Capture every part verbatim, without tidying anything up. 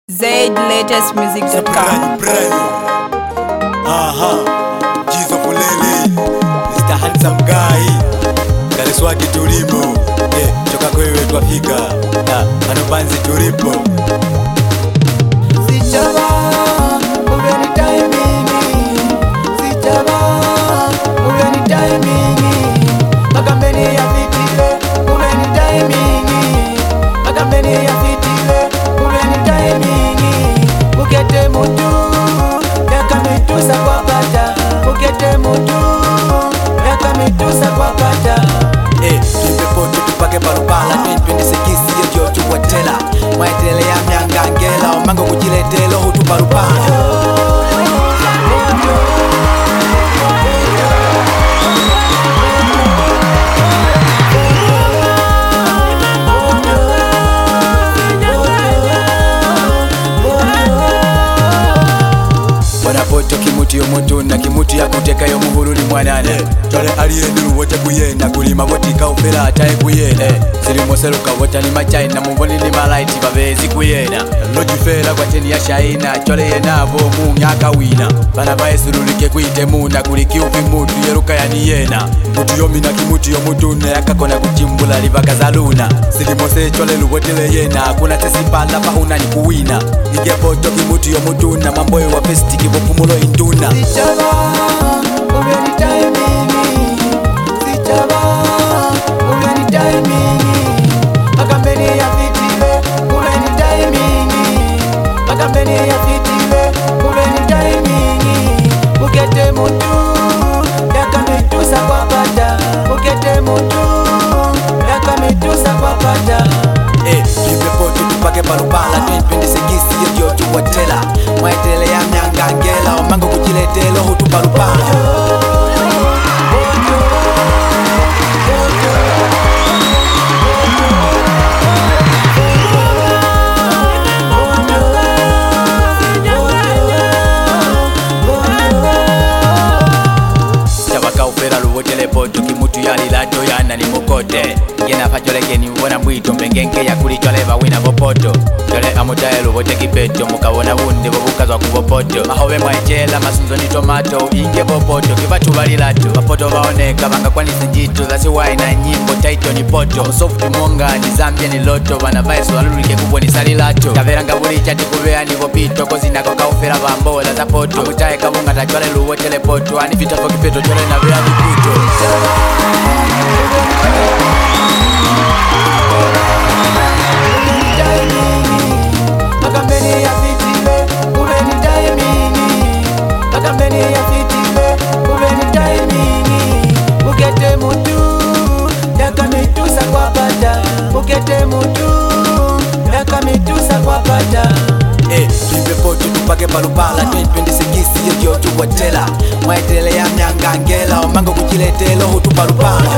Zaid latest music dot com. Aha, Jizo Fuleli, Mister Handsome Guy, Kariswaki tulipo, eh, choka kwewe twafika, na Anobanzi tulipo. Sichaba, uveni timing, Sichaba, uveni timing, Makambeni ya vitile, uveni timing, Makambeni ya vitile, uveni timing, Ukete mutu, yaka mitusa kwa pata, Ukete mutu, yaka mitusa kwa pata. Eh, tuipepoto tupake parupala, twinpindi sekisi yo jotu watela, Mwaitele ya miangangela, omango kujiletelo hutu parupala. Wanapoto kimuti yomuntu na kimuti ya kuteka yo muhuru ni mwanane Chole alienduru wote kuyena kulima wotika ufela atae kuyena Silimu seluka wota ni machaina mungoni ni malaiti babezi kuyena Lojifela kwa teni ya shaina chole yenavo munyaka wina Bana bae surulike kuite muna kuliki uvi mutu yeruka ya niyena Mutu yomi na kimuti yomuntu ne yakakona kuchimbula livaka za luna Silimu se chole luwotele yena kuna tesipala pahuna ni kuwina Nigepoto kimuti yomuntu na mamboe wa festiki vopumulo induna Sichaba, uveni timing, Sichaba, uveni timing, Makambeni ya vitile, uveni timing, Makambeni ya vitile, uveni timing, Ukete mutu, yaka mitusa kwa pata, Ukete mutu, yaka mitusa kwa pata. Eh, tuipepoto tupake parupala, twinpindi sekisi yo jotu watela Mwaitele ya miangangela, omango kujiletelo hutu parupala Poto kimutu ya lilato ya nani mukote Ngena pacholeke ni uwona mwito mbengenke ya kulichwaleva wina vopoto Chole amutaelu vote kipeto mukawona wundi vovukazwa kuvopoto Mahowe mwaechela masunzo ni tomato inge vopoto kivatu valilato Vapoto vaoneka vanga kwa nisi njito Zasi waina nyimbo taito ni poto Musofti mwonga ni zambia ni loto Vana vaisu walurike kubwa ni salilato Kaveranga vuli chati kuvea ni vopito Kozi nako kaufera vambola za poto Amutae kavunga tachwale luwotele poto Ani vita kipeto chole na vea ni kuto Makambeni ya vitile, uveni timing, Makambeni ya vitile, uveni timing, Ukete mutu, yaka mitusa kwa pata, Ukete mutu, yaka mitusa kwa pata. Eh, tuipepoto tupake parupala, twinpindi sekisi yo jotu watela Mwaitele ya miangangela, omango kujiletelo hutu parupala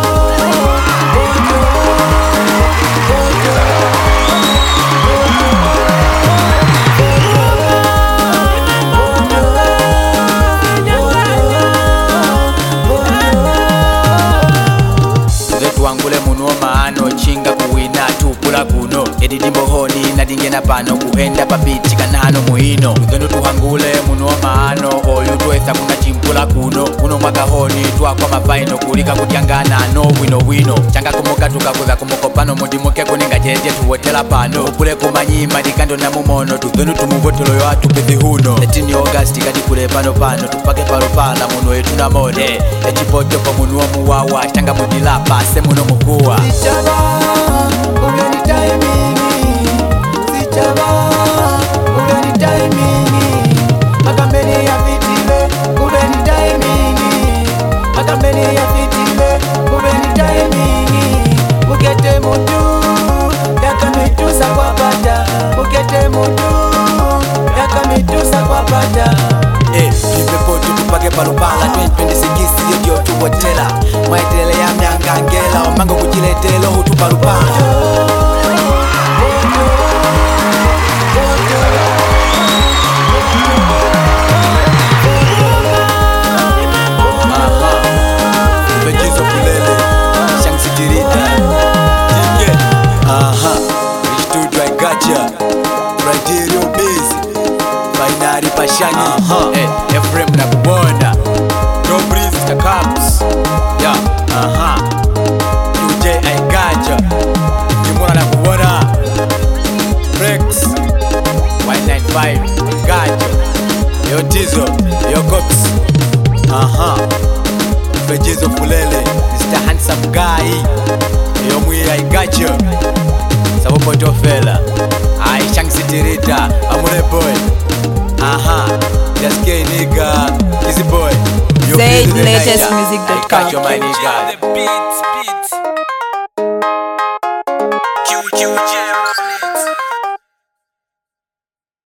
Wangule munuo maano chinga kuwina tupula kuno Edidimbo honi na dingena pano kuhenda papichi kanano muhino Udhenu tuhangule munuo maano oyu tuweza kuna chimpula kuno Uno mwaka honi tuwa kwa mafaino kulika kutiangana no wino wino Changa kumuka tukakuza kumuko pano mudimuke kuninga jeje tuwotela pano Upule kumanyima dikando na mumono Tudhenu tumuvotelo yo atu pethi huno thirteen August kati kule pano pano tupake parupala munuo yetu na mode Echipoto kwa munuo muwawa changa mudilapa semu no mukua Sichaba, uveni timing, Sichaba, uveni timing, Makambeni ya vitile, uveni timing, Makambeni ya vitile, uveni timing, Ukete mutu, yaka mitusa kwa pata, Ukete mutu, yaka mitusa kwa pata. Eh, tuipepoto tupake parupala, twinpindi sekisi yo jotu watela Mwaitele ya miangangela, omango kujiletelo hutu parupala Jizo Fuleli, Shangsitirita, Jinge, aha, Rich Dude I gotcha, right here busy Finali Pashanyi uh -huh. Hey, Ephraim na kubona Dobris the Caps Yeah, aha U J Aigaja Nimura na kubona Rex Y ninety-five Aigaja Yo Tizo, yo Cox Aha Fejizo Fulele Mister Handsome Guy Yo Mui Aigaja Sabo Poto Fela Ai Shang Sitirita Amure Boy Aha Just K nigga Easy Boy Zaid latest music dot com. I catch your my nigga.